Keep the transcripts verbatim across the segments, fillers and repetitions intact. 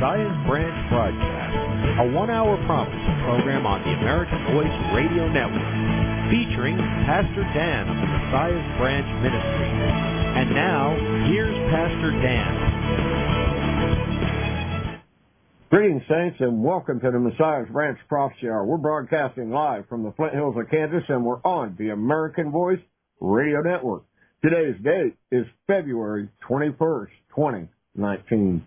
Messiah's Branch broadcast, a one-hour prophecy program on the American Voice Radio Network, featuring Pastor Dan of the Messiah's Branch Ministry. And now, here's Pastor Dan. Greetings, saints, and welcome to the Messiah's Branch Prophecy Hour. We're broadcasting live from the Flint Hills of Kansas, and we're on the American Voice Radio Network. Today's date is February twenty-first, twenty nineteen.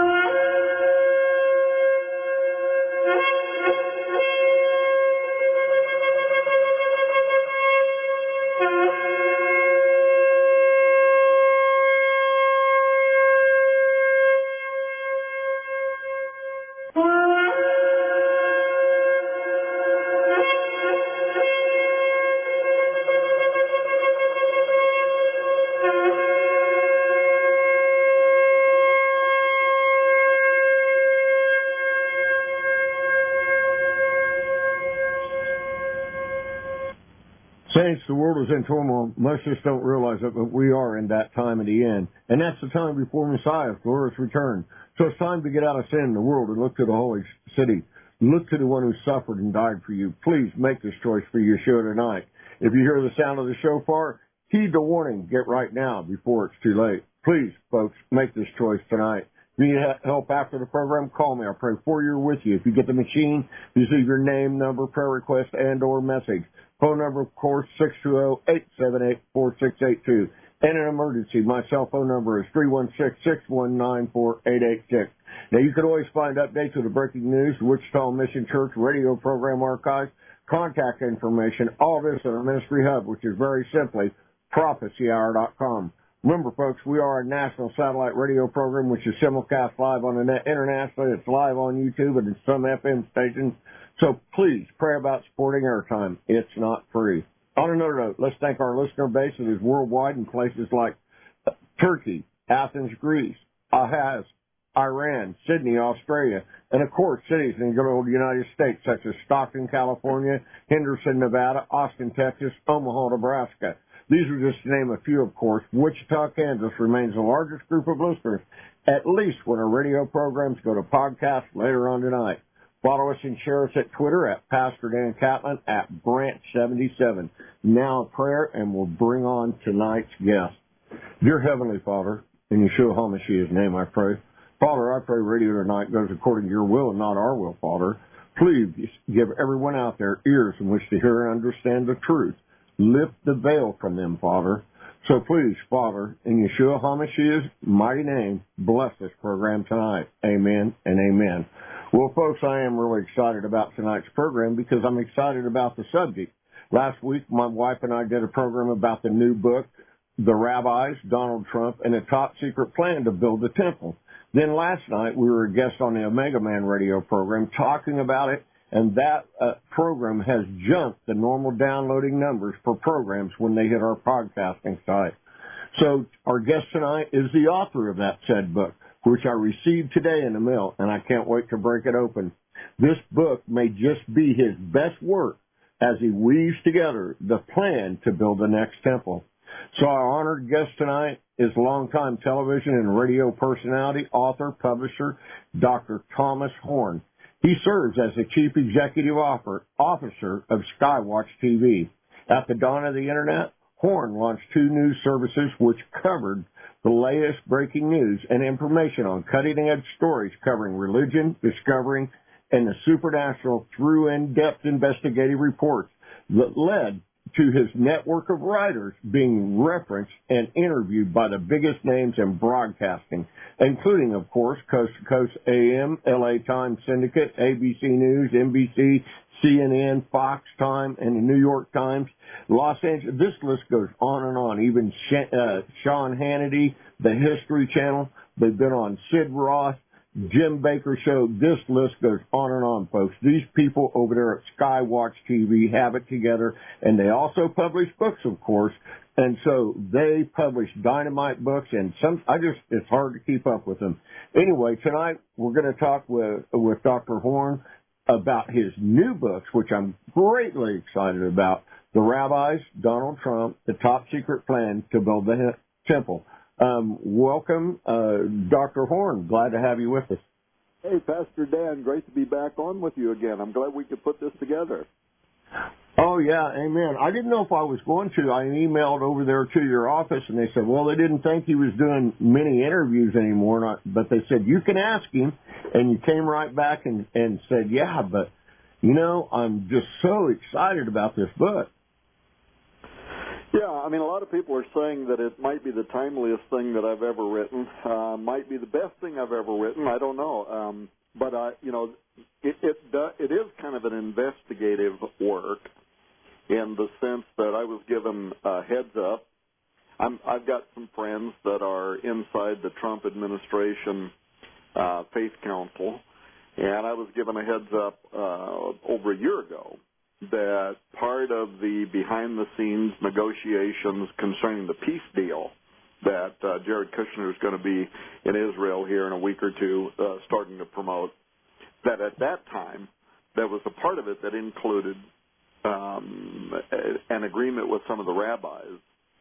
Saints, the world is in turmoil. Most just don't realize it, but we are in that time of the end. And that's the time before Messiah's glorious return. So it's time to get out of sin in the world and look to the holy city. Look to the one who suffered and died for you. Please make this choice for Yeshua tonight. If you hear the sound of the shofar, heed the warning. Get right now before it's too late. Please, folks, make this choice tonight. If you need help after the program, call me. I'll pray for you or with you. If you get the machine, you leave your name, number, prayer request, and or message. Phone number, of course, six two zero, eight seven eight, four six eight two. And an emergency, my cell phone number is three one six, six one nine, four eight eight six. Now, you can always find updates of the breaking news, Wichita Mission Church radio program archives, contact information, all this on our ministry hub, which is very simply prophecy hour dot com. Remember, folks, we are a national satellite radio program, which is simulcast live on the net internationally. It's live on YouTube and in some F M stations. So please pray about supporting airtime. It's not free. On another note, let's thank our listener base that is worldwide in places like Turkey, Athens, Greece, Ahaz, Iran, Sydney, Australia, and of course cities in the good old United States such as Stockton, California, Henderson, Nevada, Austin, Texas, Omaha, Nebraska. These are just to name a few, of course. Wichita, Kansas remains the largest group of listeners, at least when our radio programs go to podcast later on tonight. Follow us and share us at Twitter at Pastor Dan Catlin at Branch seventy-seven. Now a prayer, and we'll bring on tonight's guest. Dear Heavenly Father, in Yeshua HaMashiach's name I pray. Father, I pray radio tonight goes according to your will and not our will, Father. Please give everyone out there ears in which to hear and understand the truth. Lift the veil from them, Father. So please, Father, in Yeshua HaMashiach's mighty name, bless this program tonight. Amen and amen. Well, folks, I am really excited about tonight's program because I'm excited about the subject. Last week, my wife and I did a program about the new book, The Rabbis, Donald Trump, and a top secret plan to build the temple. Then last night, we were a guest on the Omega Man radio program talking about it, and that uh, program has jumped the normal downloading numbers for programs when they hit our podcasting site. So our guest tonight is the author of that said book, which I received today in the mail, and I can't wait to break it open. This book may just be his best work as he weaves together the plan to build the next temple. So our honored guest tonight is longtime television and radio personality, author, publisher, Doctor Thomas Horn. He serves as the Chief Executive Officer of Skywatch T V. At the dawn of the Internet, Horn launched two news services which covered the latest breaking news and information on cutting-edge stories covering religion, discovering, and the supernatural through in-depth investigative reports that led to his network of writers being referenced and interviewed by the biggest names in broadcasting, including, of course, Coast to Coast A M, L A Times Syndicate, A B C News, N B C, C N N, Fox Time, and the New York Times, Los Angeles. This list goes on and on. Even uh, Sean Hannity, the History Channel. They've been on Sid Roth, Jim Baker Show. This list goes on and on, folks. These people over there at Skywatch T V have it together, and they also publish books, of course. And so they publish dynamite books, and some I just it's hard to keep up with them. Anyway, tonight we're going to talk with with Doctor Horn about his new books, which I'm greatly excited about. The Rabbis, Donald Trump, the Top Secret Plan to Build the Temple. Um, welcome, uh, Doctor Horn. Glad to have you with us. Hey, Pastor Dan, great to be back on with you again. I'm glad we could put this together. Oh, yeah, amen. I didn't know if I was going to. I emailed over there to your office, and they said, well, they didn't think he was doing many interviews anymore, not, but they said, you can ask him, and you came right back and, and said, yeah, but, you know, I'm just so excited about this book. Yeah, I mean, a lot of people are saying that it might be the timeliest thing that I've ever written, uh, might be the best thing I've ever written. I don't know. Um, but, uh, you know, it, it, uh, it is kind of an investigative work in the sense that I was given a heads up. I'm, I've got some friends that are inside the Trump administration uh, Faith Council, and I was given a heads up uh, over a year ago that part of the behind-the-scenes negotiations concerning the peace deal that uh, Jared Kushner is going to be in Israel here in a week or two uh, starting to promote, that at that time there was a part of it that included um, an agreement with some of the rabbis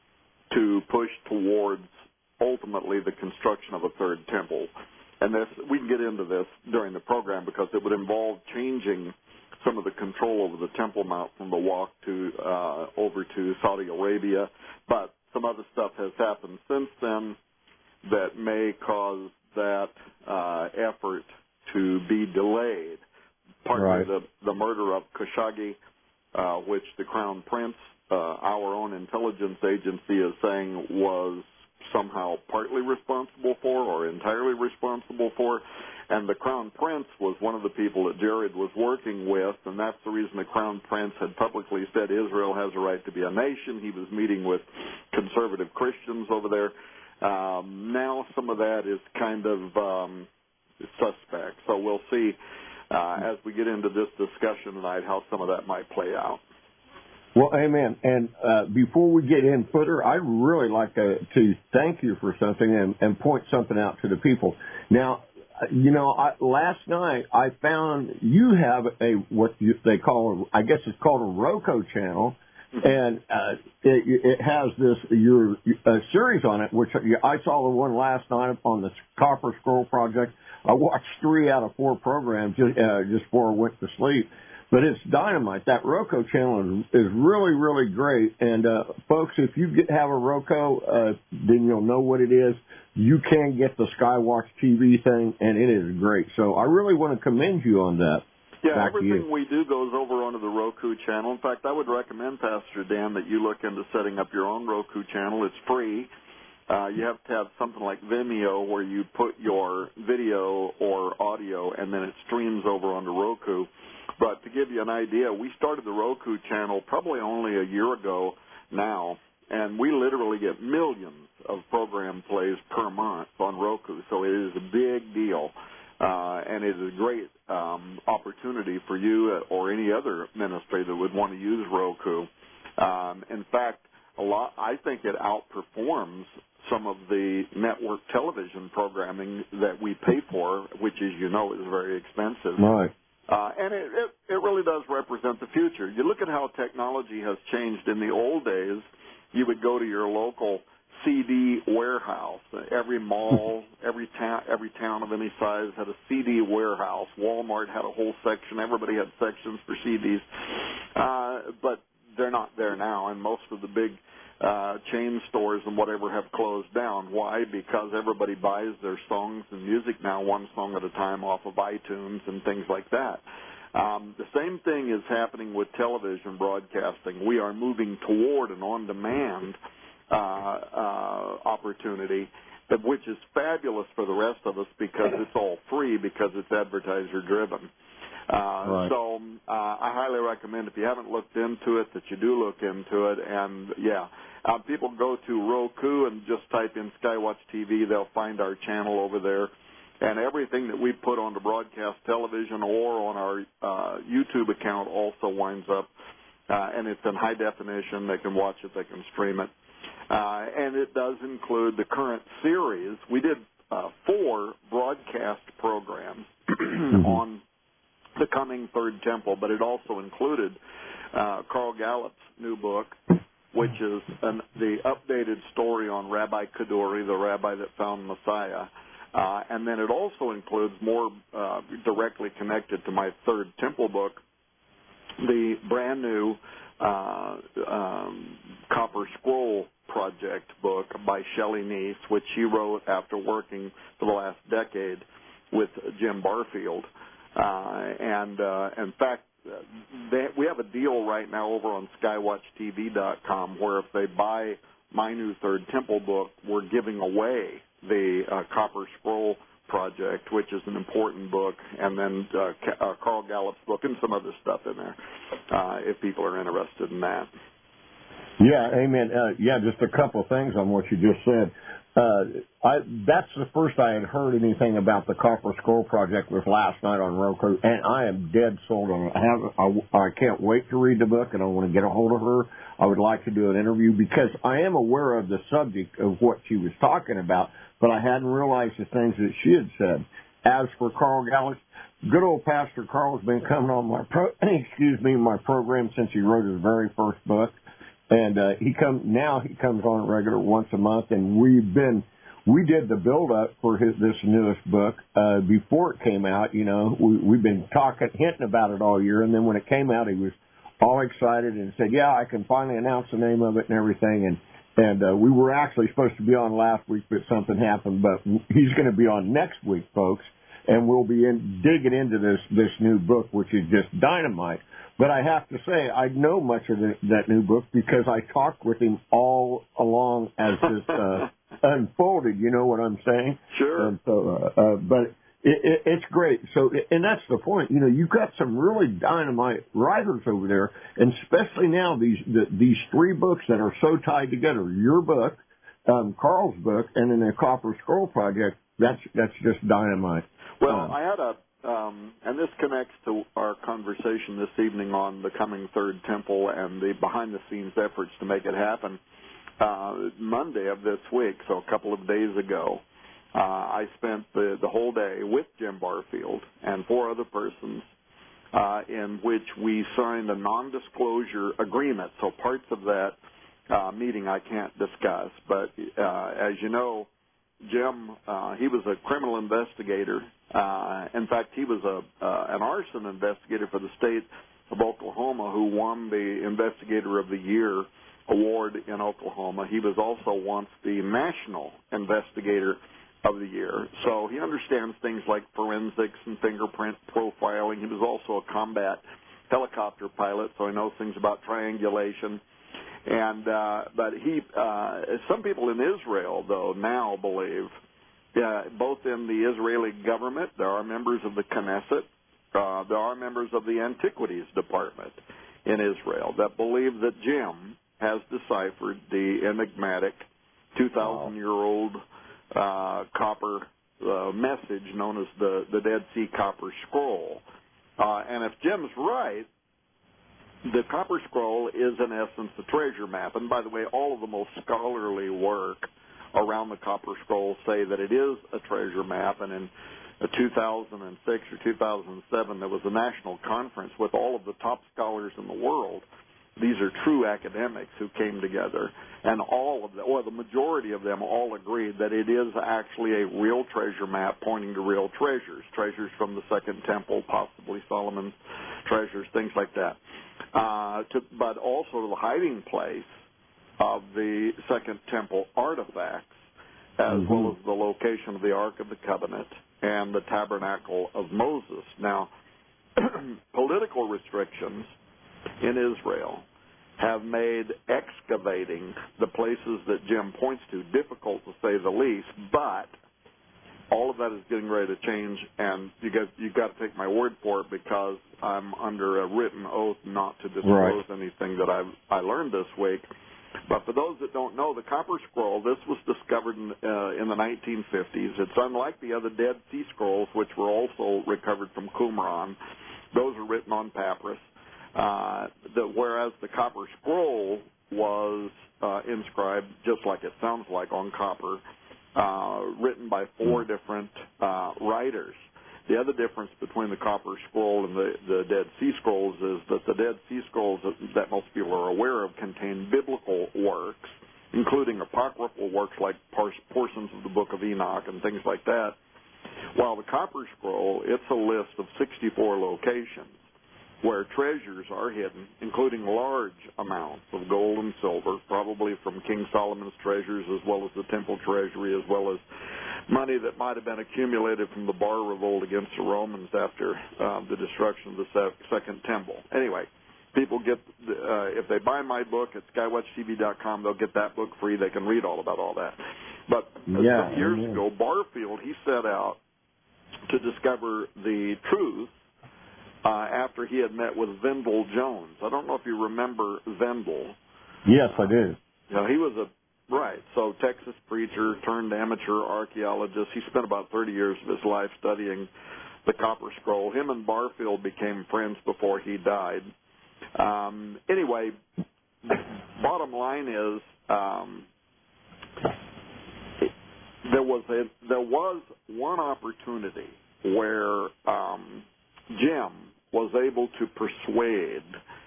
to push towards ultimately the construction of a third temple. And this, we can get into this during the program because it would involve changing some of the control over the Temple Mount from the Waqf to uh, over to Saudi Arabia. But some other stuff has happened since then that may cause that uh, effort to be delayed. Partly Right. the, the murder of Khashoggi, uh, which the Crown Prince, uh, our own intelligence agency, is saying was somehow partly responsible for or entirely responsible for. And the Crown Prince was one of the people that Jared was working with, and that's the reason the Crown Prince had publicly said Israel has a right to be a nation. He was meeting with conservative Christians over there. Um, now some of that is kind of um, suspect. So we'll see uh, as we get into this discussion tonight how some of that might play out. Well, amen. And uh, before we get in further, I'd really like to, to thank you for something and, and point something out to the people. Now, you know, I, last night I found you have a what you, they call, I guess it's called a Roku channel, and uh, it, it has this your a series on it, which I saw the one last night on the Copper Scroll Project. I watched three out of four programs just, uh, just before I went to sleep. But it's dynamite. That Roku channel is, is really, really great. And, uh, folks, if you get, have a Roku, uh, then you'll know what it is. You can get the Skywatch T V thing, and it is great. So I really want to commend you on that. Yeah, Back everything we do goes over onto the Roku channel. In fact, I would recommend, Pastor Dan, that you look into setting up your own Roku channel. It's free. Uh, you have to have something like Vimeo where you put your video or audio, and then it streams over onto Roku. But to give you an idea, we started the Roku channel probably only a year ago now, and we literally get millions of program plays per month on Roku. So it is a big deal, uh, and it is a great um, opportunity for you or any other ministry that would want to use Roku. Um, in fact, a lot, I think it outperforms some of the network television programming that we pay for, which, as you know, is very expensive. Right. Uh, and it, it, it really does represent the future. You look at how technology has changed. In the old days, you would go to your local C D warehouse. Every mall, every town, every town of any size had a C D warehouse. Walmart had a whole section. Everybody had sections for C Ds. Uh, but they're not there now, and most of the big uh, chain stores and whatever have closed down. Why? Because everybody buys their songs and music now one song at a time off of iTunes and things like that. Um, the same thing is happening with television broadcasting. We are moving toward an on-demand uh, uh, opportunity, that, which is fabulous for the rest of us because it's all free because it's advertiser-driven. Uh, Right. So uh, I highly recommend, if you haven't looked into it, that you do look into it. And, yeah, uh, people go to Roku and just type in Skywatch T V. They'll find our channel over there. And everything that we put on the broadcast television or on our uh, YouTube account also winds up, uh, and it's in high definition. They can watch it. They can stream it. Uh, and it does include the current series. We did uh, four broadcast programs mm-hmm. on the coming Third Temple, but it also included uh, Carl Gallup's new book, which is an, the updated story on Rabbi Kaduri, the rabbi that found Messiah. Uh, and then it also includes more uh, directly connected to my third temple book, the brand new uh, um, Copper Scroll Project book by Shelley Neese, which she wrote after working for the last decade with Jim Barfield. Uh, and uh, in fact, they, we have a deal right now over on skywatch T V dot com where if they buy my new Third Temple book, we're giving away the uh, Copper Scroll Project, which is an important book, and then uh, uh, Carl Gallup's book and some other stuff in there, uh, if people are interested in that. Yeah, amen. Uh, yeah, just a couple of things on what you just said. Uh, I, that's the first I had heard anything about the Copper Scroll Project was last night on Roku, and I am dead sold on it. I, have, I, I can't wait to read the book, and I want to get a hold of her. I would like to do an interview because I am aware of the subject of what she was talking about, but I hadn't realized the things that she had said. As for Carl Gallup, good old Pastor Carl has been coming on my pro, excuse me, my program since he wrote his very first book. And uh, he come now he comes on regular once a month, and we've been we did the build up for his this newest book uh, before it came out. You know, we, we've been talking hinting about it all year, and then when it came out, he was all excited and said, "Yeah, I can finally announce the name of it and everything." And and uh, we were actually supposed to be on last week, but something happened. But he's going to be on next week, folks, and we'll be in, digging into this this new book, which is just dynamite. But I have to say, I know much of the, that new book because I talked with him all along as this uh, unfolded. You know what I'm saying? Sure. And so, uh, uh, but it, it, it's great. So, and that's the point. You know, you've got some really dynamite writers over there, and especially now these the, these three books that are so tied together. Your book, um, Carl's book, and then the Copper Scroll Project. That's that's just dynamite. Well, um, I had a. Um, and this connects to our conversation this evening on the coming Third Temple and the behind-the-scenes efforts to make it happen. Uh, Monday of this week, so a couple of days ago, uh, I spent the, the whole day with Jim Barfield and four other persons uh, in which we signed a non-disclosure agreement. So parts of that uh, meeting I can't discuss. But uh, as you know, Jim, uh, he was a criminal investigator. Uh, in fact, he was a uh, an arson investigator for the state of Oklahoma who won the Investigator of the Year award in Oklahoma. He was also once the National Investigator of the Year. So he understands things like forensics and fingerprint profiling. He was also a combat helicopter pilot, so he knows things about triangulation. And uh, but he, uh, some people in Israel, though, now believe, uh, both in the Israeli government, there are members of the Knesset, uh, there are members of the Antiquities Department in Israel that believe that Jim has deciphered the enigmatic two thousand year old uh, copper uh, message known as the, the Dead Sea Copper Scroll. Uh, and if Jim's right, the Copper Scroll is, in essence, a treasure map. And by the way, all of the most scholarly work around the Copper Scroll say that it is a treasure map. And in two thousand six or two thousand seven, there was a national conference with all of the top scholars in the world. These are true academics who came together, and all of them, or the majority of them, all agreed that it is actually a real treasure map pointing to real treasures, treasures from the Second Temple, possibly Solomon's treasures, things like that. Uh, to, but also to the hiding place of the Second Temple artifacts, as mm-hmm. well as the location of the Ark of the Covenant and the Tabernacle of Moses. Now, political restrictions in Israel have made excavating the places that Jim points to difficult, to say the least, but all of that is getting ready to change, and you got you got to take my word for it because I'm under a written oath not to disclose right. anything that I've I learned this week. But for those that don't know, the Copper Scroll, this was discovered in, uh, in the nineteen fifties. It's unlike the other Dead Sea Scrolls, which were also recovered from Qumran. Those are written on papyrus. Uh, the, whereas the Copper Scroll was uh, inscribed, just like it sounds like, on copper, uh, written by four different uh, writers. The other difference between the Copper Scroll and the, the Dead Sea Scrolls is that the Dead Sea Scrolls that, that most people are aware of contain biblical works, including apocryphal works like portions of the Book of Enoch and things like that. While the Copper Scroll, it's a list of sixty-four locations where treasures are hidden, including large amounts of gold and silver, probably from King Solomon's treasures as well as the temple treasury, as well as money that might have been accumulated from the Bar Revolt against the Romans after uh, the destruction of the Second Temple. Anyway, people get, uh, if they buy my book at skywatch T V dot com, they'll get that book free. They can read all about all that. But uh, yeah, some years yeah. ago, Barfield, he set out to discover the truth uh, after he had met with Vendel Jones. I don't know if you remember Vendel. Yes, I do. You know, he was a, right, so Texas preacher turned amateur archaeologist. He spent about thirty years of his life studying the Copper Scroll. Him and Barfield became friends before he died. Um, anyway, bottom line is um, there was a, there was one opportunity where um, Jim was able to persuade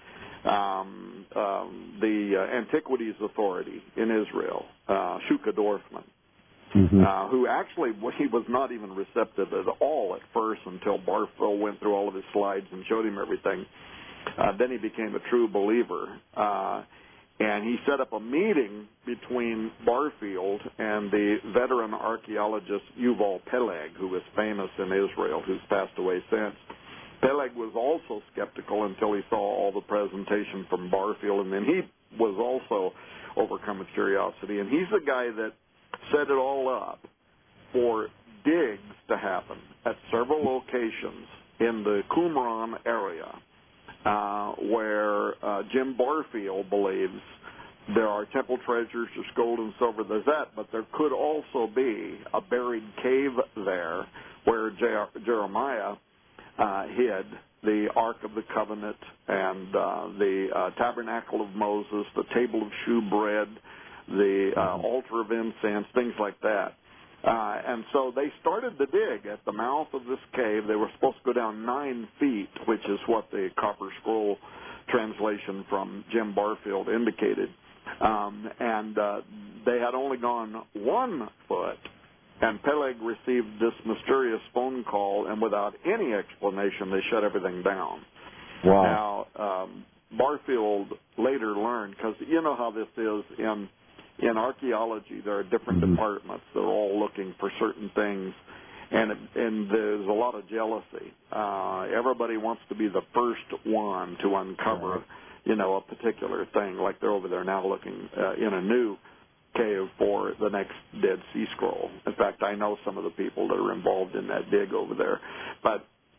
um, um, the uh, Antiquities Authority in Israel, uh, Shuka Dorfman, mm-hmm. uh, who actually he was not even receptive at all at first until Barfield went through all of his slides and showed him everything. Uh, then he became a true believer. Uh, and he set up a meeting between Barfield and the veteran archaeologist Yuval Peleg, who was famous in Israel, who's passed away since. Peleg was also skeptical until he saw all the presentation from Barfield, and then he was also overcome with curiosity. And he's the guy that set it all up for digs to happen at several locations in the Qumran area, Uh, where uh, Jim Barfield believes there are temple treasures, there's gold and silver, there's that, but there could also be a buried cave there where Jer- Jeremiah uh, hid the Ark of the Covenant and uh, the uh, Tabernacle of Moses, the Table of Shewbread, the uh, Altar of Incense, things like that. Uh, and so they started to dig at the mouth of this cave. They were supposed to go down nine feet, which is what the Copper Scroll translation from Jim Barfield indicated. Um, and uh, they had only gone one foot, and Peleg received this mysterious phone call, and without any explanation, they shut everything down. Wow. Now, um, Barfield later learned, because you know how this is in In archaeology, there are different mm-hmm. departments. They're all looking for certain things, and and there's a lot of jealousy. Uh, everybody wants to be the first one to uncover, right. you know, a particular thing. Like they're over there now looking uh, in a new cave for the next Dead Sea Scroll. In fact, I know some of the people that are involved in that dig over there. But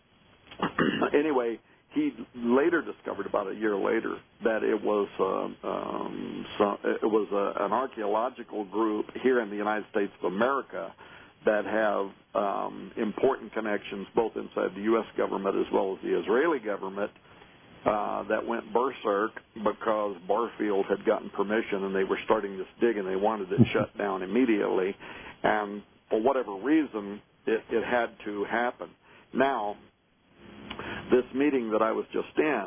anyway, he later discovered, about a year later, that it was uh, um, so, it was a, an archaeological group here in the United States of America that have um, important connections both inside the U S government as well as the Israeli government uh, that went berserk because Barfield had gotten permission and they were starting this dig and they wanted it shut down immediately. And for whatever reason, it, it had to happen. Now, this meeting that I was just in,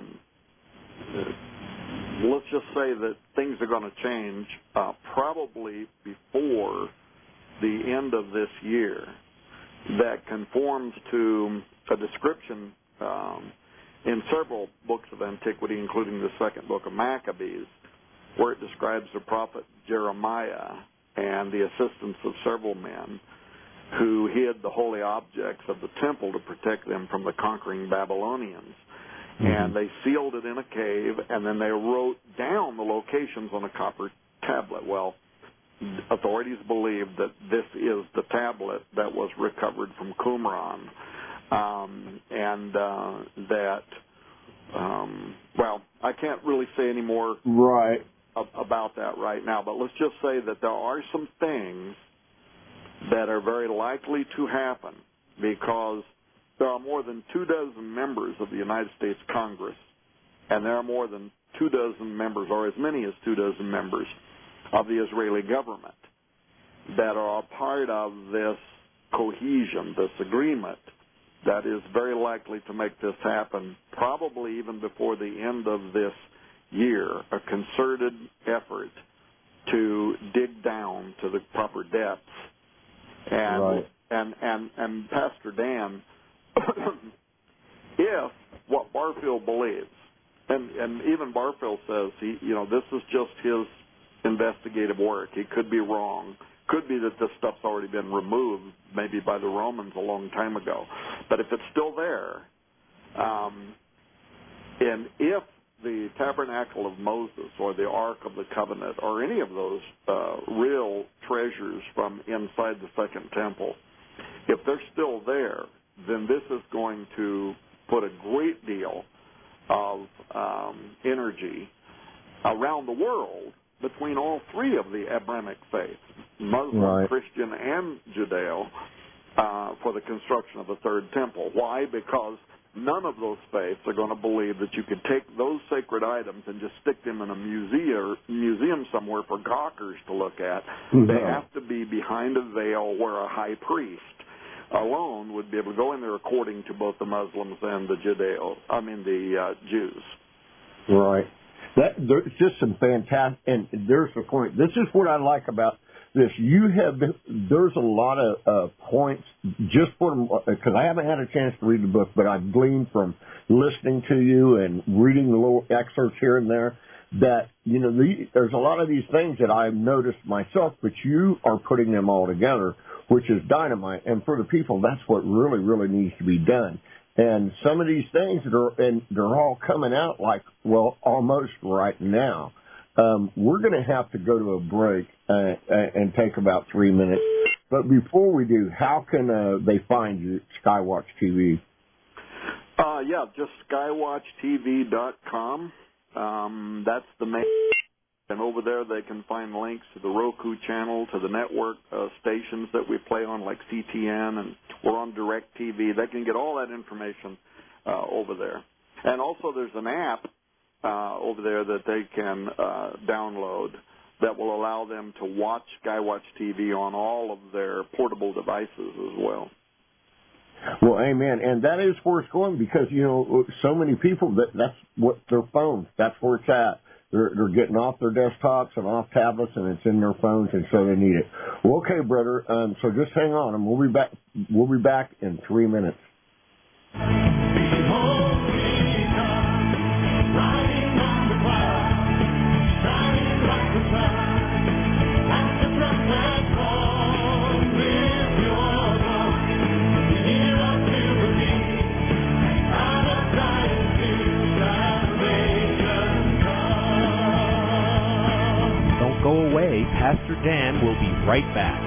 let's just say that things are going to change uh, probably before the end of this year, that conforms to a description um, in several books of antiquity, including the second book of Maccabees, where it describes the prophet Jeremiah and the assistance of several men who hid the holy objects of the temple to protect them from the conquering Babylonians. Mm-hmm. And they sealed it in a cave, and then they wrote down the locations on a copper tablet. Well, authorities believe that this is the tablet that was recovered from Qumran, um, and uh, that, um, well, I can't really say any more right. about that right now, but let's just say that there are some things that are very likely to happen because there are more than two dozen members of the United States Congress, and there are more than two dozen members, or as many as two dozen members, of the Israeli government that are a part of this cohesion, this agreement that is very likely to make this happen, probably even before the end of this year, a concerted effort to dig down to the proper depths. And right. and, and, and Pastor Dan, if what Barfield believes, and, and even Barfield says, he, you know, this is just his investigative work. He could be wrong. Could be that this stuff's already been removed, maybe by the Romans a long time ago. But if it's still there, um, and if the Tabernacle of Moses or the Ark of the Covenant or any of those uh, real treasures from inside the Second Temple, if they're still there, then this is going to put a great deal of um, energy around the world between all three of the Abrahamic faiths, Muslim, right. Christian, and Judeo, uh, for the construction of a third temple. Why? Because none of those faiths are going to believe that you could take those sacred items and just stick them in a museum, museum somewhere for gawkers to look at. Mm-hmm. They have to be behind a veil where a high priest alone would be able to go in there according to both the Muslims and the Judeo, I mean the uh, Jews. Right. That, there's just some fantastic, and there's the point. This is what I like about this. You have, there's a lot of uh, points just for, because I haven't had a chance to read the book, but I've gleaned from listening to you and reading the little excerpts here and there that, you know, the, there's a lot of these things that I've noticed myself, but you are putting them all together, which is dynamite. And for the people, that's what really, really needs to be done. And some of these things that are, and they're all coming out like, well, almost right now. Um, we're going to have to go to a break uh, and take about three minutes. But before we do, how can uh, they find you at Skywatch T V? Uh, yeah, just skywatch T V dot com. Um, that's the main. And over there they can find links to the Roku channel, to the network uh, stations that we play on, like C T N, and we're on DirecTV. They can get all that information uh, over there. And also there's an app uh, over there that they can uh, download that will allow them to watch Skywatch T V on all of their portable devices as well. Well, amen. And that is where it's going because, you know, so many people, that that's what their phones, that's where it's at. They're, they're getting off their desktops and off tablets, and it's in their phones, and so they need it. Well, okay, brother. Um, so just hang on, and we'll be back. We'll be back in three minutes. Go away. Pastor Dan will be right back.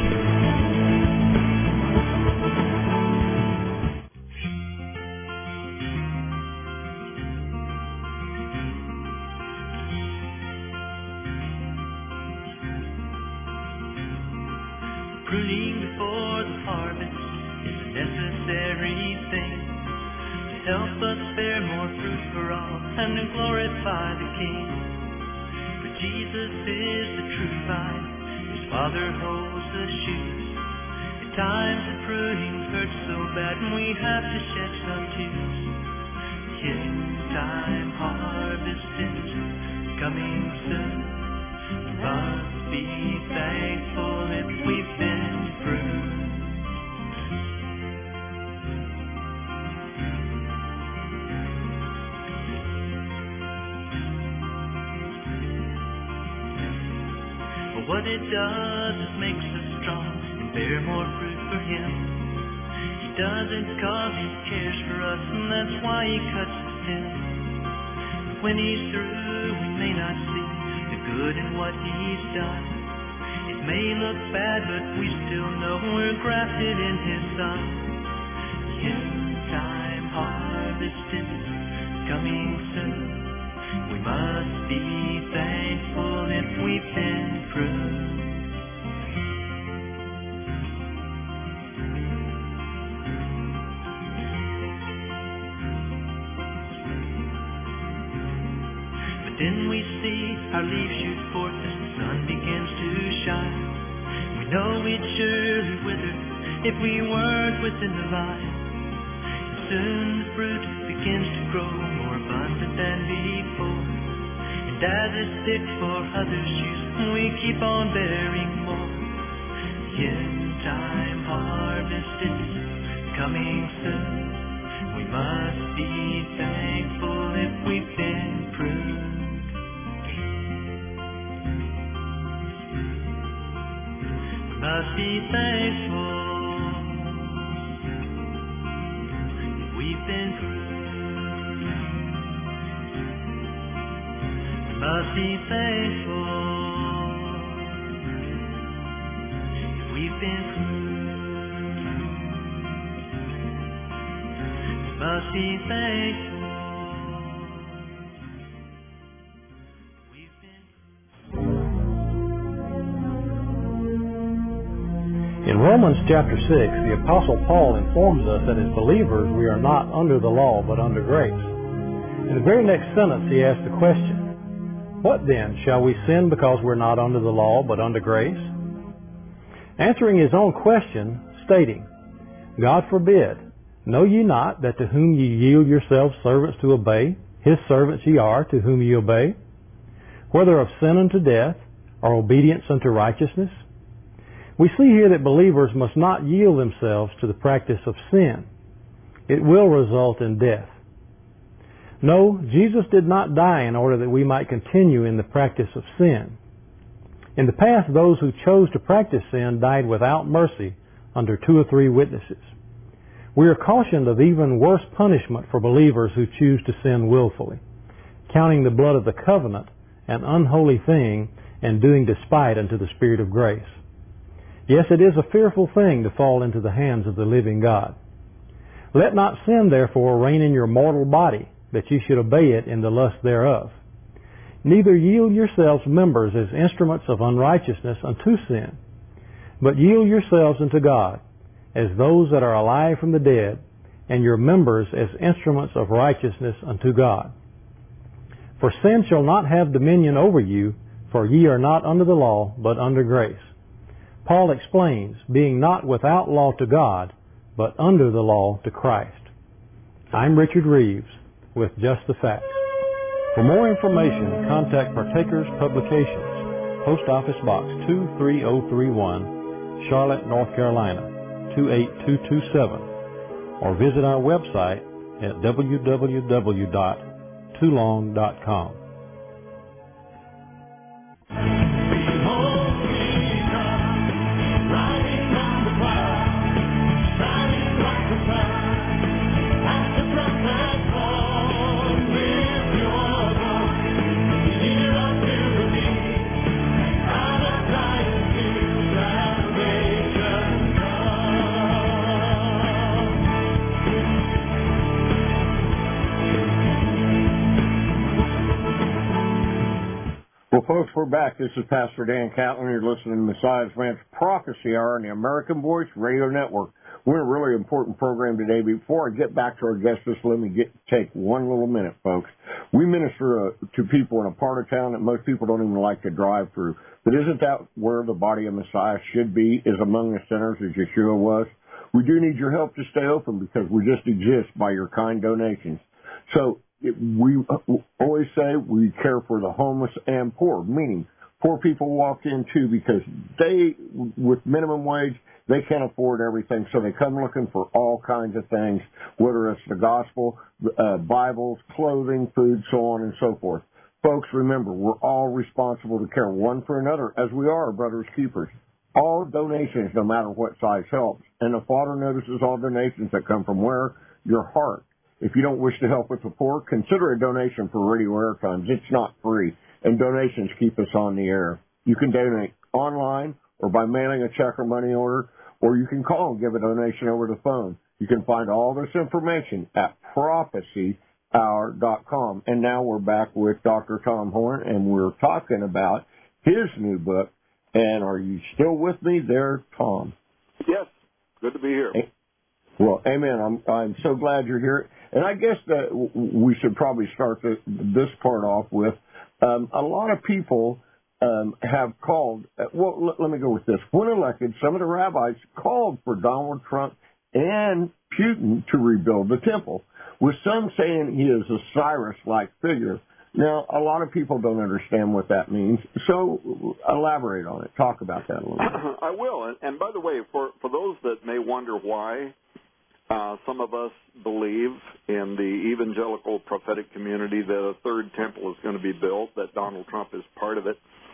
Pruning before the harvest is a necessary thing to help us bear more fruit for all and to glorify the King. Jesus is the true vine, His Father holds the shoots. At times the pruning hurts so bad and we have to shed some tears. The end time harvest is coming soon. We must be thankful if we've been pruned. What it does is makes us strong and bear more fruit for Him. He doesn't cause He cares for us, and that's why He cuts the stem. But when He's through, we may not see the good in what He's done. It may look bad, but we still know we're grafted in His Son. The end time harvest is coming soon. We must be thankful if we've been pruned. But then we see our leaves shoot forth as the sun begins to shine. We know we'd surely wither if we weren't within the vine. And soon the fruit begins to grow more abundant than before. As a stick for others' use, we keep on bearing more. The end time harvest is coming soon. We must be thankful if we've been pruned. We must be thankful if we've been pruned. We must be thankful if we've been pruned. We must be thankful. In Romans chapter six, the Apostle Paul informs us that as believers we are not under the law but under grace. In the very next sentence he asks the question, what then? Shall we sin because we're not under the law but under grace? Answering his own question, stating, God forbid, know ye not that to whom ye yield yourselves servants to obey, his servants ye are to whom ye obey, whether of sin unto death or obedience unto righteousness? We see here that believers must not yield themselves to the practice of sin. It will result in death. No, Jesus did not die in order that we might continue in the practice of sin. In the past, those who chose to practice sin died without mercy under two or three witnesses. We are cautioned of even worse punishment for believers who choose to sin willfully, counting the blood of the covenant an unholy thing and doing despite unto the Spirit of grace. Yes, it is a fearful thing to fall into the hands of the living God. Let not sin, therefore, reign in your mortal body, that ye should obey it in the lust thereof. Neither yield yourselves members as instruments of unrighteousness unto sin, but yield yourselves unto God, as those that are alive from the dead, and your members as instruments of righteousness unto God. For sin shall not have dominion over you, for ye are not under the law, but under grace. Paul explains, being not without law to God, but under the law to Christ. I'm Richard Reeves with Just the Facts. For more information, contact Partakers Publications, Post Office Box two three zero three one, Charlotte, North Carolina, two eight two two seven, or visit our website at w w w dot toulon dot com. Well, folks, we're back. This is Pastor Dan Catlin. You're listening to Messiah's Ranch Prophecy Hour on the American Voice Radio Network. We're in a really important program today. Before I get back to our guests, just let me get take one little minute, folks. We minister uh, to people in a part of town that most people don't even like to drive through. But isn't that where the body of Messiah should be, is among the sinners, as Yeshua was? We do need your help to stay open because we just exist by your kind donations. So it, we always say we care for the homeless and poor, meaning poor people walk in too because they, with minimum wage, they can't afford everything, so they come looking for all kinds of things, whether it's the gospel, uh, Bibles, clothing, food, so on and so forth. Folks, remember, we're all responsible to care one for another, as we are brothers keepers. All donations, no matter what size, helps. And the Father notices all donations that come from where? Your heart. If you don't wish to help with the poor, consider a donation for radio airtime. It's not free, and donations keep us on the air. You can donate online or by mailing a check or money order, or you can call and give a donation over the phone. You can find all this information at prophecy hour dot com. And now we're back with Doctor Tom Horn, and we're talking about his new book. And are you still with me there, Tom? Yes. Good to be here. Well, amen. I'm I'm so glad you're here. And I guess that we should probably start the, this part off with um, a lot of people um, have called. Well, let, let me go with this. When elected, some of the rabbis called for Donald Trump and Putin to rebuild the temple, with some saying he is a Cyrus-like figure. Now, a lot of people don't understand what that means, so elaborate on it. Talk about that a little bit. I will. And, and by the way, for, for those that may wonder why uh, some of us believe in the evangelical prophetic community that a third temple is going to be built, that Donald Trump is part of it,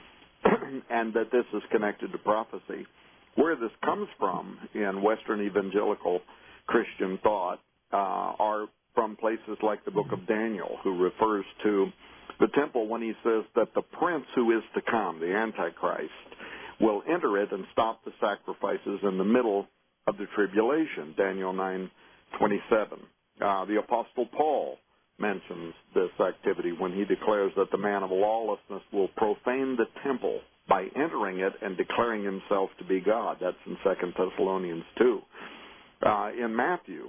and that this is connected to prophecy, where this comes from in Western evangelical Christian thought uh, are from places like the book of Daniel, who refers to the temple when he says that the prince who is to come, the Antichrist, will enter it and stop the sacrifices in the middle of the tribulation, Daniel nine twenty-seven. Uh, the Apostle Paul mentions this activity when he declares that the man of lawlessness will profane the temple by entering it and declaring himself to be God. That's in Second Thessalonians two. Uh, in Matthew,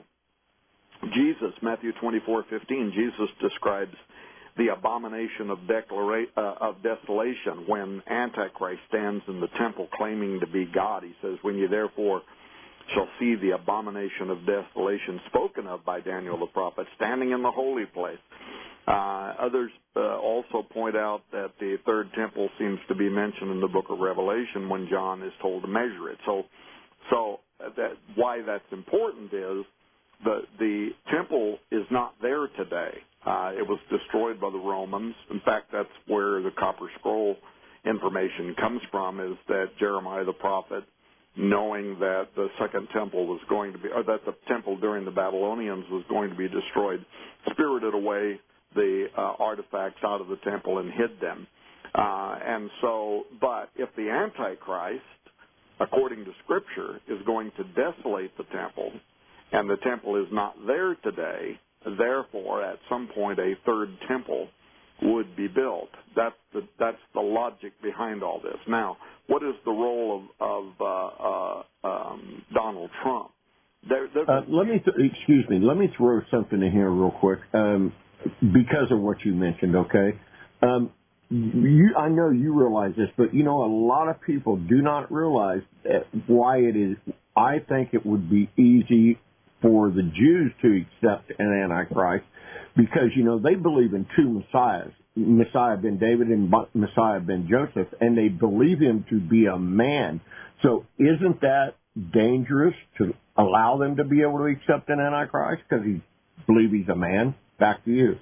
Jesus, Matthew twenty-four fifteen, Jesus describes the abomination of, declara- uh, of desolation when Antichrist stands in the temple claiming to be God. He says, when you therefore shall see the abomination of desolation spoken of by Daniel the prophet standing in the holy place. Uh, others uh, also point out that the third temple seems to be mentioned in the book of Revelation when John is told to measure it. So, so that, why that's important is the the temple is not there today. Uh, it was destroyed by the Romans. In fact, that's where the Copper Scroll information comes from, is that Jeremiah the prophet, knowing that the second temple was going to be, or that the temple during the Babylonians was going to be destroyed, spirited away the uh, artifacts out of the temple and hid them. Uh, and so, but if the Antichrist, according to Scripture, is going to desolate the temple, and the temple is not there today, therefore, at some point, a third temple would be built. That's the that's the logic behind all this. Now, what is the role of, of uh, uh, um, Donald Trump? There, uh, let me th- excuse me. Let me throw something in here real quick, um, because of what you mentioned. Okay, um, you, I know you realize this, but you know a lot of people do not realize why it is. I think it would be easy for the Jews to accept an Antichrist, because, you know, they believe in two Messiahs, Messiah ben David and Messiah ben Joseph, and they believe him to be a man. So isn't that dangerous to allow them to be able to accept an Antichrist because he believe he's a man? Back to you.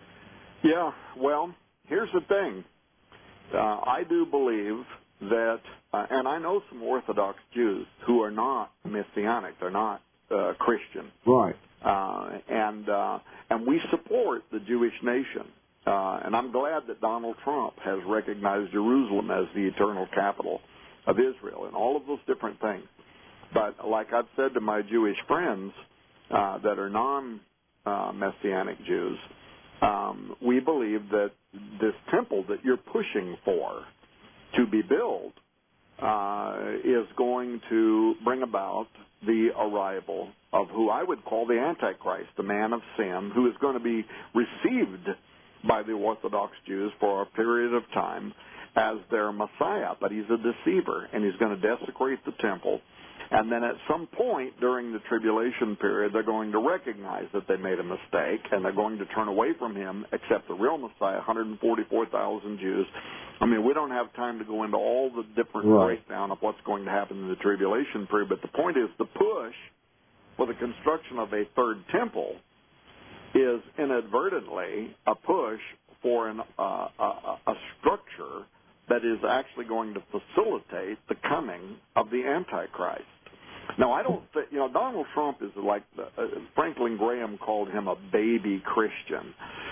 Yeah, well, here's the thing. Uh, I do believe that, uh, and I know some Orthodox Jews who are not Messianic. They're not Uh, Christian, right? Uh, and uh, and we support the Jewish nation, uh, and I'm glad that Donald Trump has recognized Jerusalem as the eternal capital of Israel, and all of those different things. But like I've said to my Jewish friends uh, that are non-Messianic uh, Jews, um, we believe that this temple that you're pushing for to be built uh, is going to bring about the arrival of who I would call the Antichrist, the man of sin, who is going to be received by the Orthodox Jews for a period of time as their Messiah. But he's a deceiver, and he's going to desecrate the temple. And then at some point during the tribulation period, they're going to recognize that they made a mistake, and they're going to turn away from him, except the real Messiah, one hundred forty-four thousand Jews. I mean, we don't have time to go into all the different right. breakdown of what's going to happen in the tribulation period, but the point is the push for the construction of a third temple is inadvertently a push for an, uh, a, a structure that is actually going to facilitate the coming of the Antichrist. Now, I don't think, you know, Donald Trump is like, the, uh, Franklin Graham called him a baby Christian.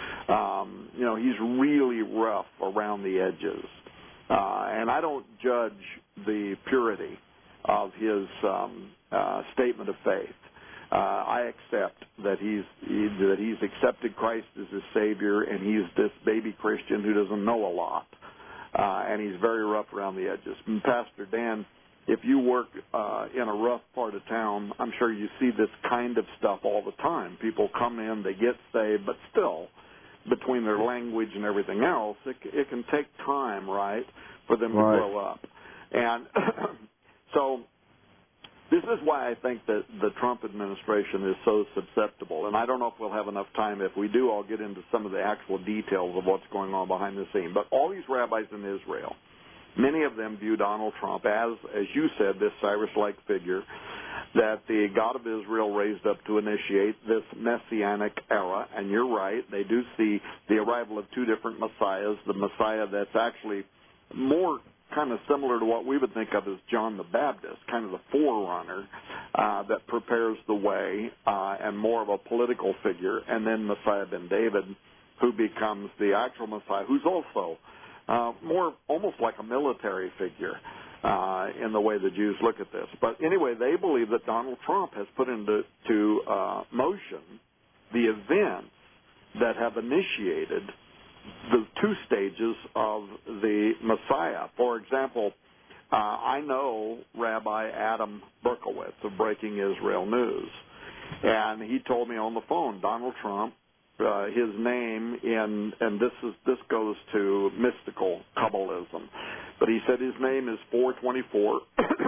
Um, you know, he's really rough around the edges. Uh, and I don't judge the purity of his um, uh, statement of faith. Uh, I accept that he's he, that he's accepted Christ as his Savior, and he's this baby Christian who doesn't know a lot, uh, and he's very rough around the edges. And Pastor Dan, if you work uh, in a rough part of town, I'm sure you see this kind of stuff all the time. People come in, they get saved, but still, between their language and everything else, it, it can take time, right, for them right. to grow up. And so this is why I think that the Trump administration is so susceptible. And I don't know if we'll have enough time. If we do, I'll get into some of the actual details of what's going on behind the scene. But all these rabbis in Israel, many of them view Donald Trump as, as you said, this Cyrus-like figure that the God of Israel raised up to initiate this messianic era. And you're right, they do see the arrival of two different messiahs, the Messiah that's actually more kind of similar to what we would think of as John the Baptist, kind of the forerunner uh, that prepares the way, uh, and more of a political figure, and then Messiah ben David, who becomes the actual Messiah, who's also uh, more almost like a military figure uh, in the way the Jews look at this. But anyway, they believe that Donald Trump has put into to, uh, motion the events that have initiated the two stages of the Messiah. For example, uh, I know Rabbi Adam Berkowitz of Breaking Israel News, and he told me on the phone, Donald Trump, uh, his name in, and this is this goes to mystical Kabbalism, but he said his name is four twenty-four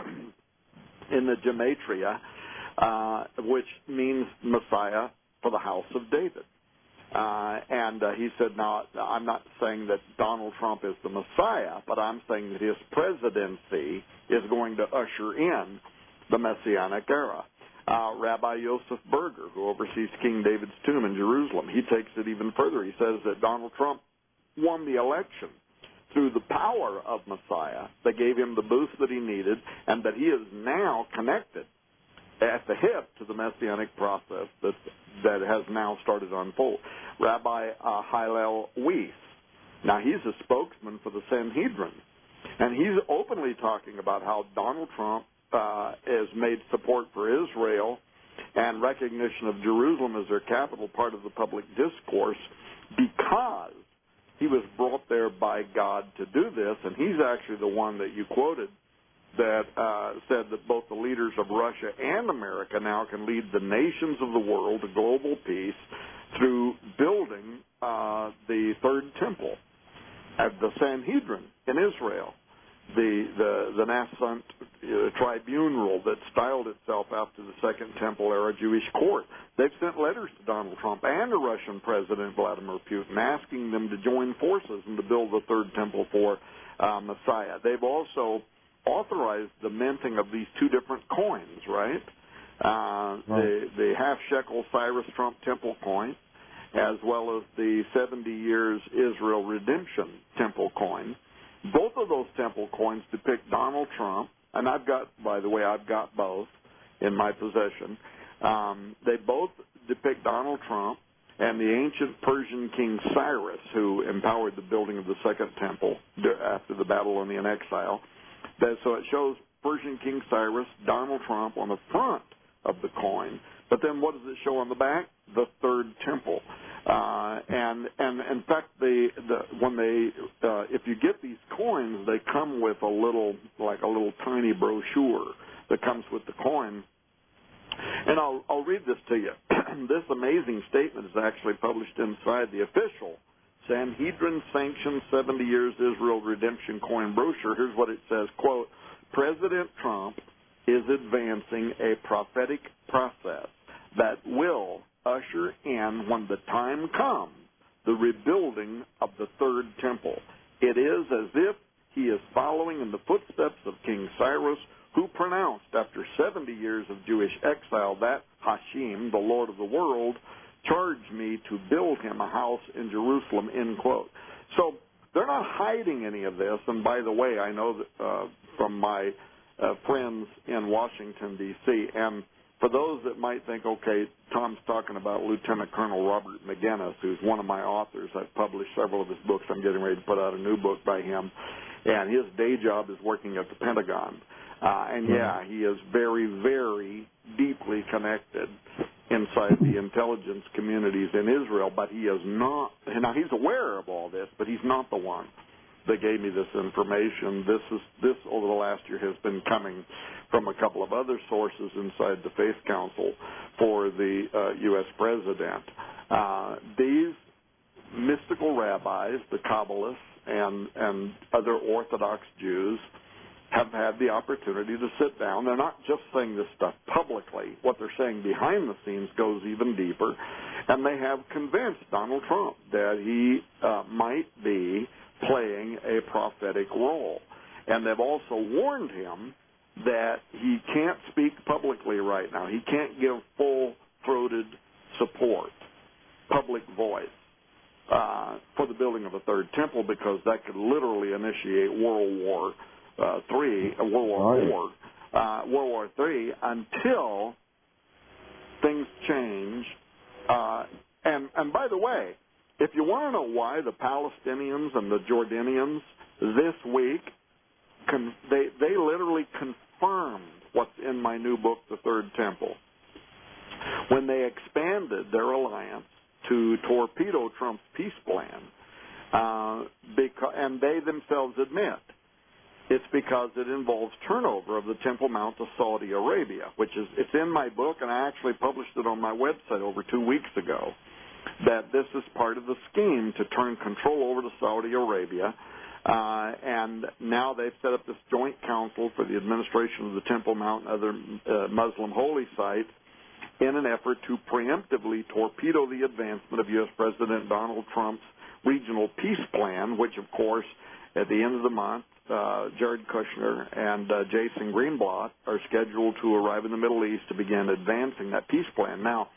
in the Gematria, uh, which means Messiah for the house of David. Uh, and uh, he said, now, I'm not saying that Donald Trump is the Messiah, but I'm saying that his presidency is going to usher in the Messianic era. Uh, Rabbi Yosef Berger, who oversees King David's tomb in Jerusalem, he takes it even further. He says that Donald Trump won the election through the power of Messiah that gave him the boost that he needed, and that he is now connected at the hip to the Messianic process that that has now started to unfold. Rabbi uh, Hillel Weiss, now he's a spokesman for the Sanhedrin, and he's openly talking about how Donald Trump uh, has made support for Israel and recognition of Jerusalem as their capital part of the public discourse because he was brought there by God to do this, and he's actually the one that you quoted that uh, said that both the leaders of Russia and America now can lead the nations of the world to global peace through building uh, the third temple at the Sanhedrin in Israel, the the, the nascent uh, tribunal that styled itself after the Second Temple era Jewish court. They've sent letters to Donald Trump and to Russian President Vladimir Putin asking them to join forces and to build the third temple for uh, Messiah. They've also authorized the minting of these two different coins, right? Uh, right. The, the half-shekel Cyrus Trump temple coin, as well as the seventy years Israel redemption temple coin. Both of those temple coins depict Donald Trump, and I've got, by the way, I've got both in my possession. Um, they both depict Donald Trump and the ancient Persian king Cyrus, who empowered the building of the Second Temple after the Babylonian exile. That, so it shows Persian King Cyrus, Donald Trump on the front of the coin, but then what does it show on the back? The third temple. Uh, and and in fact, the, the when they uh, if you get these coins, they come with a little like a little tiny brochure that comes with the coin. And I'll I'll read this to you. This amazing statement is actually published inside the official Sanhedrin-sanctioned seventy years Israel redemption coin brochure. Here's what it says, quote, President Trump is advancing a prophetic process that will usher in, when the time comes, the rebuilding of the third temple. It is as if he is following in the footsteps of King Cyrus, who pronounced after seventy years of Jewish exile that Hashem, the Lord of the world, charged me to build him a house in Jerusalem, end quote. So they're not hiding any of this. And by the way, I know that uh, from my uh, friends in Washington, D C, and for those that might think, okay, Tom's talking about Lieutenant Colonel Robert McGinnis, who's one of my authors. I've published several of his books. I'm getting ready to put out a new book by him. And his day job is working at the Pentagon. Uh, and, yeah, he is very, very deeply connected inside the intelligence communities in Israel, but he is not, now he's aware of all this, but he's not the one that gave me this information. This is this over the last year has been coming from a couple of other sources inside the Faith Council for the uh, U S president. Uh, these mystical rabbis, the Kabbalists, and, and other Orthodox Jews have had the opportunity to sit down. They're not just saying this stuff publicly. What they're saying behind the scenes goes even deeper. And they have convinced Donald Trump that he uh, might be playing a prophetic role. And they've also warned him that he can't speak publicly right now. He can't give full-throated support, public voice, uh, for the building of a third temple, because that could literally initiate World War uh, Three, uh, World War right. Four, uh, World War Three, until things change. Uh, and and by the way, if you want to know why the Palestinians and the Jordanians this week, con- they they literally confirmed what's in my new book, The Third Temple, when they expanded their alliance to torpedo Trump's peace plan, uh, because, and they themselves admit it's because it involves turnover of the Temple Mount to Saudi Arabia, which is, it's in my book, and I actually published it on my website over two weeks ago, that this is part of the scheme to turn control over to Saudi Arabia. Uh, and now they've set up this joint council for the administration of the Temple Mount and other uh, Muslim holy sites in an effort to preemptively torpedo the advancement of U S President Donald Trump's regional peace plan, which, of course, at the end of the month, uh, Jared Kushner and uh, Jason Greenblatt are scheduled to arrive in the Middle East to begin advancing that peace plan. Now,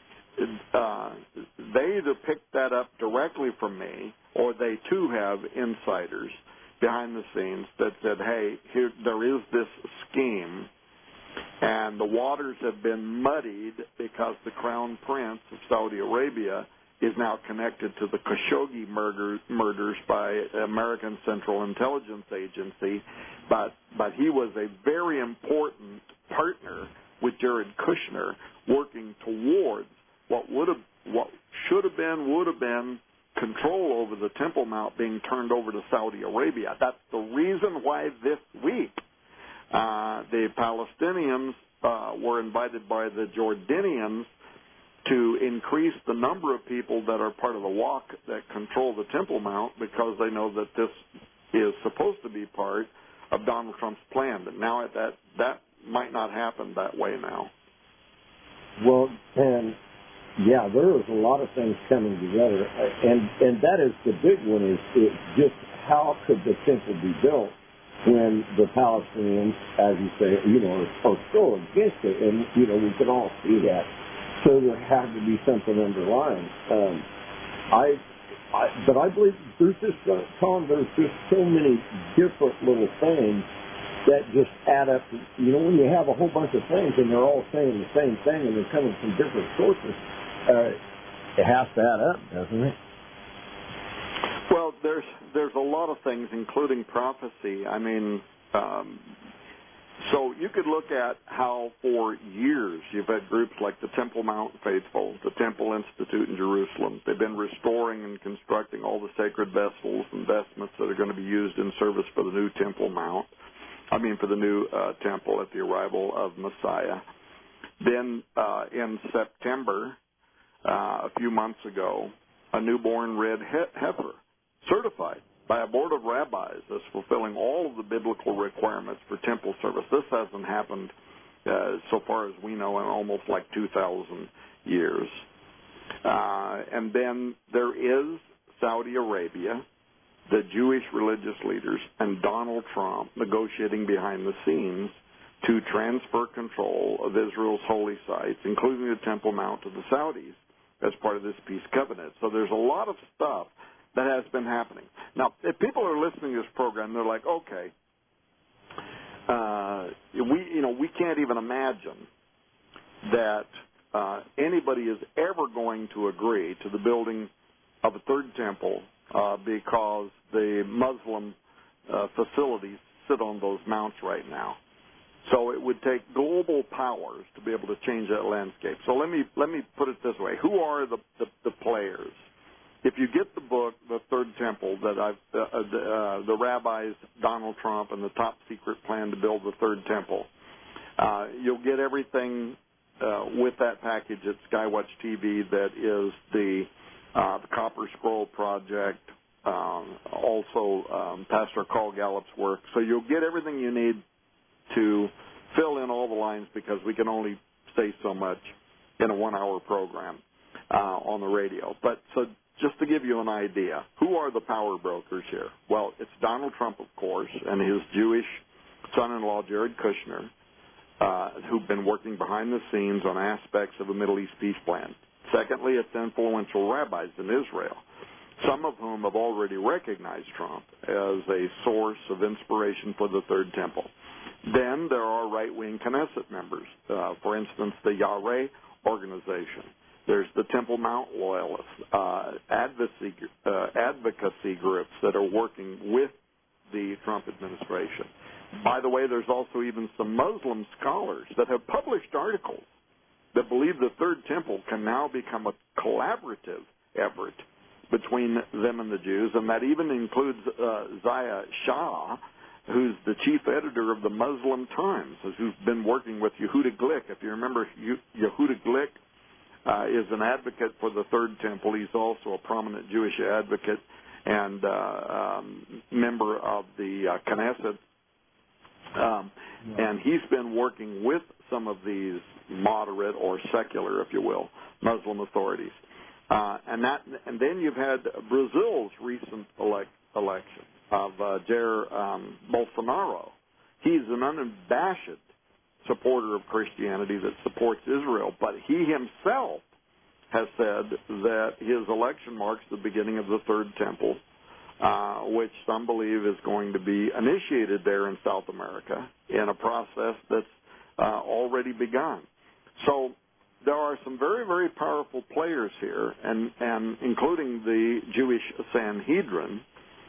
uh, they either picked that up directly from me, or they too have insiders behind the scenes that said, hey, here there is this scheme, and the waters have been muddied because the Crown Prince of Saudi Arabia is now connected to the Khashoggi murder, murders by American Central Intelligence Agency, but but he was a very important partner with Jared Kushner working towards what would have, what should have been, would have been control over the Temple Mount being turned over to Saudi Arabia. That's the reason why this week uh, the Palestinians uh, were invited by the Jordanians to increase the number of people that are part of the walk that control the Temple Mount, because they know that this is supposed to be part of Donald Trump's plan. But now that that might not happen that way now. Well, and yeah, there is a lot of things coming together, and and that is the big one. Is it just how could the temple be built when the Palestinians, as you say, you know, are, are so against it, and you know we can all see that. So there had to be something underlying. Um, I, I, but I believe there's just, uh, Tom, there's just so many different little things that just add up. To, you know, when you have a whole bunch of things and they're all saying the same thing and they're coming from different sources, uh, it has to add up, doesn't it? Well, there's there's a lot of things, including prophecy. I mean, um, so you could look at how for years you've had groups like the Temple Mount Faithful, the Temple Institute in Jerusalem. They've been restoring and constructing all the sacred vessels and vestments that are going to be used in service for the new Temple Mount. I mean, for the new uh, temple at the arrival of Messiah. Then uh, in September, uh, a few months ago, a newborn red he- heifer, certified by a board of rabbis as fulfilling all of the biblical requirements for temple service. This hasn't happened, uh, so far as we know, in almost like two thousand years. Uh, and then there is Saudi Arabia, the Jewish religious leaders, and Donald Trump negotiating behind the scenes to transfer control of Israel's holy sites, including the Temple Mount, to the Saudis as part of this peace covenant. So there's a lot of stuff that has been happening. Now, if people are listening to this program, they're like, okay, uh, we, you know, we can't even imagine that uh, anybody is ever going to agree to the building of a third temple uh, because the Muslim uh, facilities sit on those mounts right now. So it would take global powers to be able to change that landscape. So let me let me put it this way: who are the the, the players? If you get the book, The Third Temple, that I've uh, uh, the rabbis, Donald Trump, and the top secret plan to build the Third Temple, uh, you'll get everything uh, with that package at Skywatch T V. That is the uh, the Copper Scroll Project, um, also um, Pastor Carl Gallup's work. So you'll get everything you need to fill in all the lines, because we can only say so much in a one-hour program uh, on the radio. But so just to give you an idea, who are the power brokers here? Well, it's Donald Trump, of course, and his Jewish son-in-law, Jared Kushner, uh, who've been working behind the scenes on aspects of a Middle East peace plan. Secondly, it's influential rabbis in Israel, some of whom have already recognized Trump as a source of inspiration for the Third Temple. Then there are right-wing Knesset members, uh, for instance, the Yareh organization. There's the Temple Mount Loyalists, uh, advocacy, uh, advocacy groups that are working with the Trump administration. By the way, there's also even some Muslim scholars that have published articles that believe the Third Temple can now become a collaborative effort between them and the Jews, and that even includes uh, Zaya Shah, who's the chief editor of the Muslim Times, who's been working with Yehuda Glick. If you remember, Yehuda Glick uh, is an advocate for the Third Temple. He's also a prominent Jewish advocate and uh, um, member of the uh, Knesset. Um, and he's been working with some of these moderate or secular, if you will, Muslim authorities. Uh, and that, and then you've had Brazil's recent elect, election of uh, Jair um, Bolsonaro. He's an unabashed supporter of Christianity that supports Israel, but he himself has said that his election marks the beginning of the Third Temple, uh, which some believe is going to be initiated there in South America in a process that's uh, already begun. So there are some very, very powerful players here, and, and including the Jewish Sanhedrin,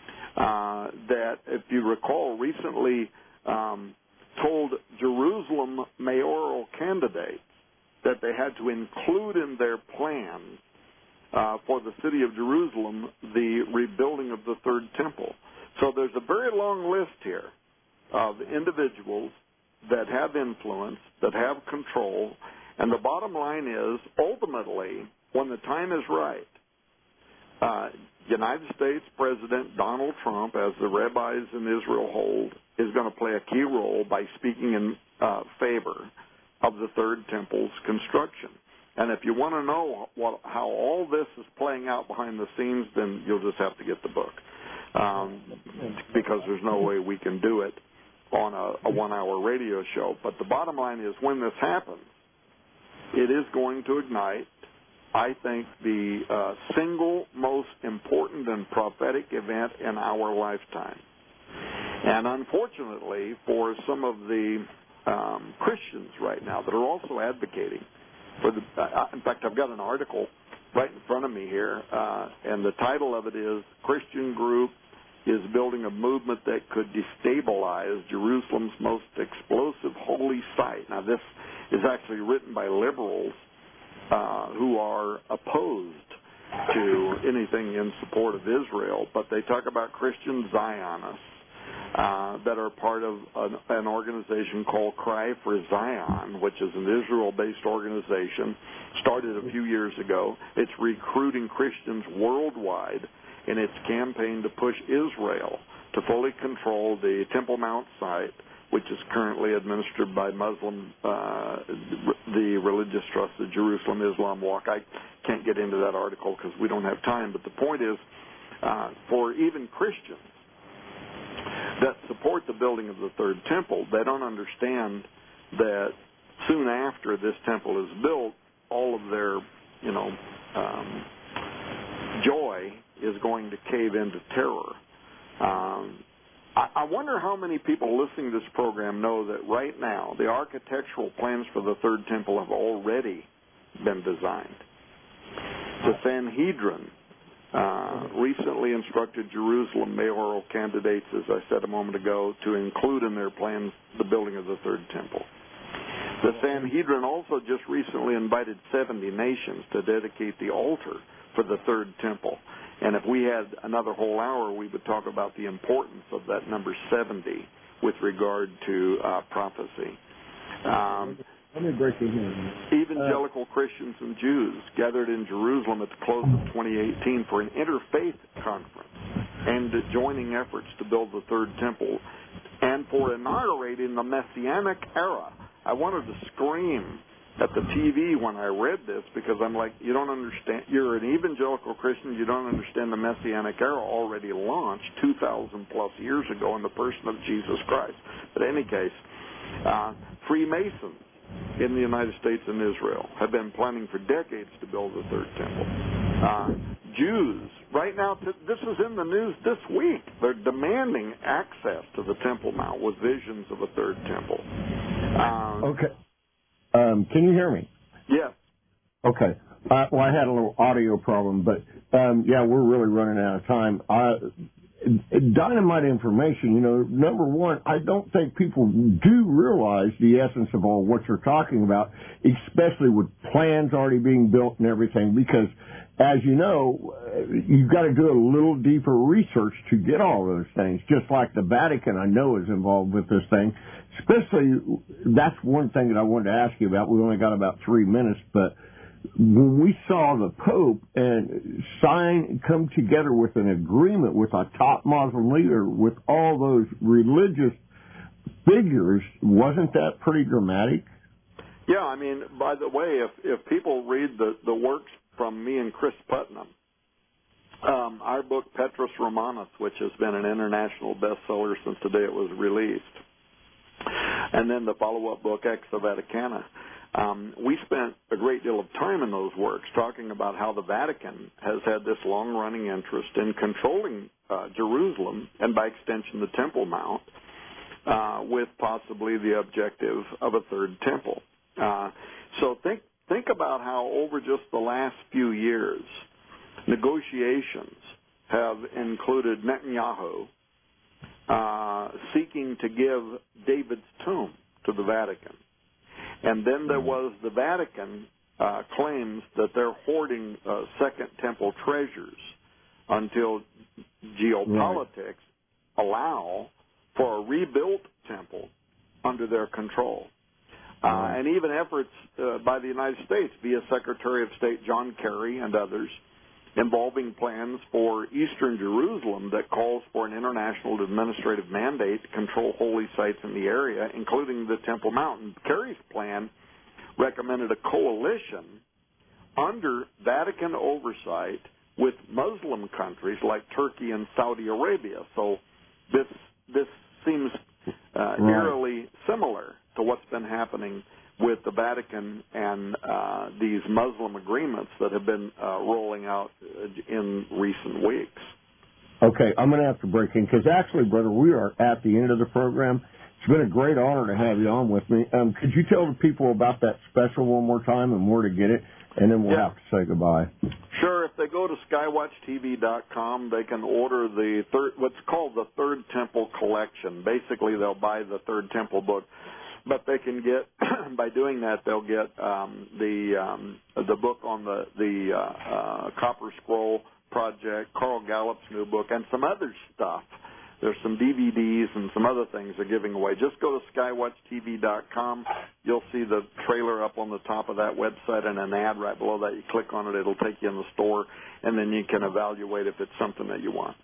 uh, that, if you recall, recently um, told Jerusalem mayoral candidates that they had to include in their plans uh, for the city of Jerusalem the rebuilding of the Third Temple. So there's a very long list here of individuals that have influence, that have control, and the bottom line is, ultimately, when the time is right, uh, United States President Donald Trump, as the rabbis in Israel hold, is going to play a key role by speaking in uh, favor of the Third Temple's construction. And if you want to know what, how all this is playing out behind the scenes, then you'll just have to get the book, um, because there's no way we can do it on a, a one-hour radio show. But the bottom line is, when this happens, it is going to ignite, I think, the uh, single most important and prophetic event in our lifetime. And unfortunately, for some of the um, Christians right now that are also advocating for the, uh, in fact, I've got an article right in front of me here, uh, and the title of it is, Christian Group is Building a Movement That Could Destabilize Jerusalem's Most Explosive Holy Site. Now, this is actually written by liberals uh, who are opposed to anything in support of Israel, but they talk about Christian Zionists uh, that are part of an, an organization called Cry for Zion, which is an Israel-based organization, started a few years ago. It's recruiting Christians worldwide in its campaign to push Israel to fully control the Temple Mount site, which is currently administered by Muslim, uh, the religious trust, the Jerusalem Islam Walk. I can't get into that article because we don't have time, but the point is, uh, for even Christians that support the building of the Third Temple, they don't understand that soon after this temple is built, all of their, you know, um, joy is going to cave into terror. Um, I wonder how many people listening to this program know that right now the architectural plans for the Third Temple have already been designed. The Sanhedrin uh, recently instructed Jerusalem mayoral candidates, as I said a moment ago, to include in their plans the building of the Third Temple. The Sanhedrin also just recently invited seventy nations to dedicate the altar for the Third Temple. And if we had another whole hour, we would talk about the importance of that number seventy with regard to uh, prophecy. Um, Let me break in here. Evangelical uh, Christians and Jews gathered in Jerusalem at the close of twenty eighteen for an interfaith conference aimed at joining efforts to build the third temple and for inaugurating the Messianic era. I wanted to scream at the T V when I read this because I'm like, you don't understand. You're an evangelical Christian. You don't understand the Messianic era already launched two thousand plus years ago in the person of Jesus Christ. But in any case, uh, Freemasons in the United States and Israel have been planning for decades to build a third temple. Uh, Jews, right now, t- this is in the news this week. They're demanding access to the Temple Mount with visions of a third temple. Um, okay. Um, can you hear me? Yes. Okay. Uh, well, I had a little audio problem, but um, yeah, we're really running out of time. Uh, dynamite information, you know, number one, I don't think people do realize the essence of all what you're talking about, especially with plans already being built and everything, because as you know, you've got to do a little deeper research to get all those things, just like the Vatican, I know, is involved with this thing. Especially, that's one thing that I wanted to ask you about. We only got about three minutes, but when we saw the Pope and sign, come together with an agreement with a top Muslim leader with all those religious figures, wasn't that pretty dramatic? Yeah, I mean, by the way, if if people read the, the works from me and Chris Putnam, um, our book Petrus Romanus, which has been an international bestseller since the day it was released, and then the follow-up book Exa Vaticana, Um, we spent a great deal of time in those works talking about how the Vatican has had this long-running interest in controlling uh, Jerusalem and, by extension, the Temple Mount, uh, with possibly the objective of a third temple. Uh, so think think about how over just the last few years, negotiations have included Netanyahu uh, seeking to give David's tomb to the Vatican. And then there was the Vatican uh, claims that they're hoarding uh, Second Temple treasures until geopolitics right. allow for a rebuilt temple under their control. Uh, right. And even efforts uh, by the United States via Secretary of State John Kerry and others involving plans for Eastern Jerusalem that calls for an international administrative mandate to control holy sites in the area, including the Temple Mount. Kerry's plan recommended a coalition under Vatican oversight with Muslim countries like Turkey and Saudi Arabia. So this this seems uh, right. eerily similar to what's been happening with the Vatican and uh, these Muslim agreements that have been uh, rolling out in recent weeks. Okay, I'm going to have to break in because actually, brother, we are at the end of the program. It's been a great honor to have you on with me. Um, could you tell the people about that special one more time and where to get it, and then we'll yeah. have to say goodbye. Sure. If they go to skywatch T V dot com, they can order the third, what's called the Third Temple Collection. Basically, they'll buy the Third Temple book. But they can get, by doing that, they'll get um, the um, the book on the the uh, uh, Copper Scroll Project, Carl Gallup's new book, and some other stuff. There's some D V Ds and some other things they're giving away. Just go to skywatch T V dot com. You'll see the trailer up on the top of that website and an ad right below that. You click on it, it'll take you in the store, and then you can evaluate if it's something that you want.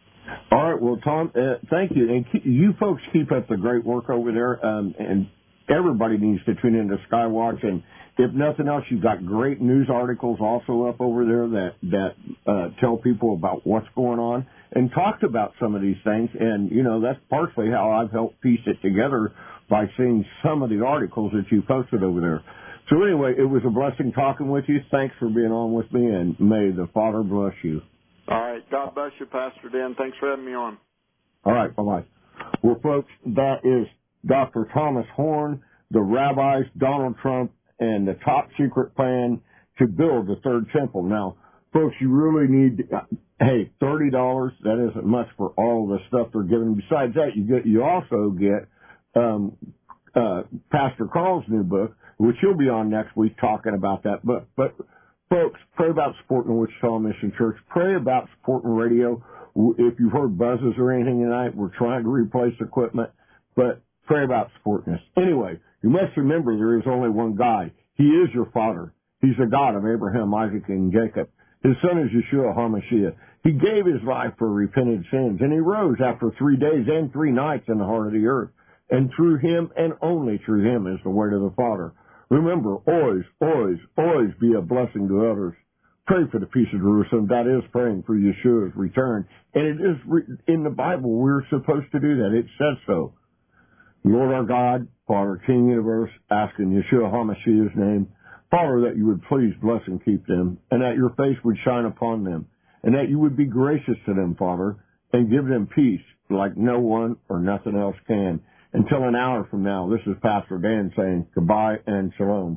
All right, well, Tom, uh, thank you. And keep, you folks keep up the great work over there, um, and everybody needs to tune into Skywatch. And if nothing else, you've got great news articles also up over there that, that uh, tell people about what's going on and talked about some of these things. And, you know, that's partially how I've helped piece it together by seeing some of the articles that you posted over there. So anyway, it was a blessing talking with you. Thanks for being on with me, and may the Father bless you. All right. God bless you, Pastor Dan. Thanks for having me on. All right. Bye-bye. Well, folks, that is Doctor Thomas Horn, the rabbis, Donald Trump, and the top secret plan to build the third temple. Now, folks, you really need, uh, hey, thirty dollars, that isn't much for all the stuff they're giving. Besides that, you get, you also get um, uh, Pastor Carl's new book, which he'll be on next week talking about that book. But folks, pray about supporting the Wichita Mission Church. Pray about supporting radio. If you've heard buzzes or anything tonight, we're trying to replace equipment, but pray about supporting us. Anyway, you must remember there is only one God. He is your Father. He's the God of Abraham, Isaac, and Jacob. His Son is Yeshua HaMashiach. He gave his life for repented sins, and he rose after three days and three nights in the heart of the earth. And through him, and only through him, is the way to the Father. Remember, always, always, always be a blessing to others. Pray for the peace of Jerusalem. That is praying for Yeshua's return. And it is re- in the Bible, we're supposed to do that. It says so. Lord our God, Father, King of the universe, ask in Yeshua HaMashiach's name, Father, that you would please bless and keep them, and that your face would shine upon them, and that you would be gracious to them, Father, and give them peace like no one or nothing else can. Until an hour from now, this is Pastor Dan saying goodbye and shalom.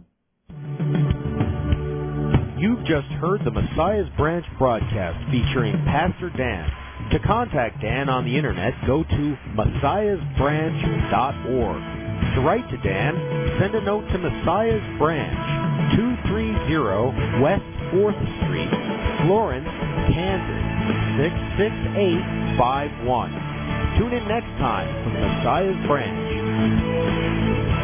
You've just heard the Messiah's Branch broadcast featuring Pastor Dan. To contact Dan on the internet, go to messiahs branch dot org. To write to Dan, send a note to Messiah's Branch, two thirty West fourth Street, Florence, Kansas, six six eight five one. Tune in next time for the Messiah's Branch.